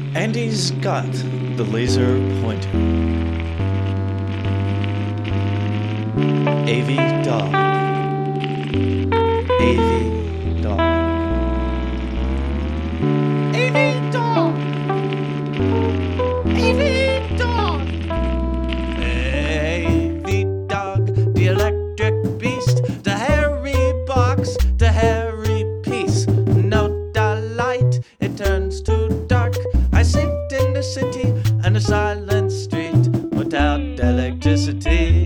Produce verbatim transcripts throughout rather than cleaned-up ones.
Andy's got the laser pointer. A V dog. A V dog. A V dog. A V dog. A V dog, the electric beast, the hairy box, the hairy piece. No delight, it turns too dark. I sit in the city and a silent street without electricity.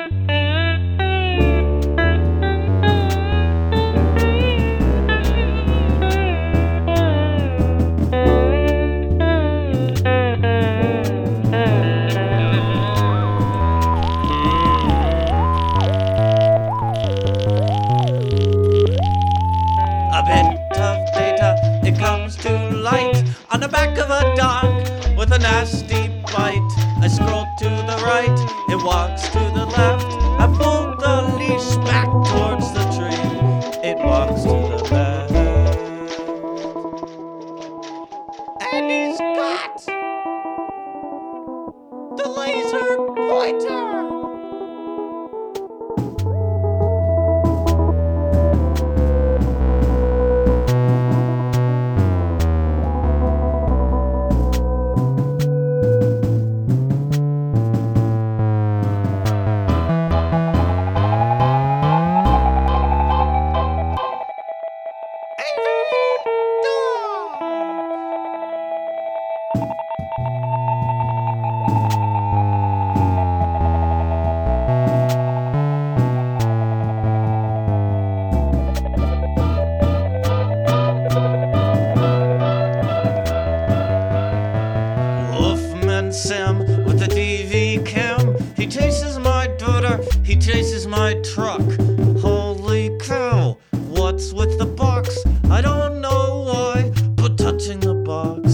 A bit of data, it comes to light on the back of a dog with a nasty bite. I scroll to the right, it walks to the left. I pull the leash back towards the tree, it walks to the left. And he's got the laser pointer. Wolfman Sam with the T V cam. He chases my daughter, he chases my truck. Holy cow, what's with the box? I don't know why, but touching the box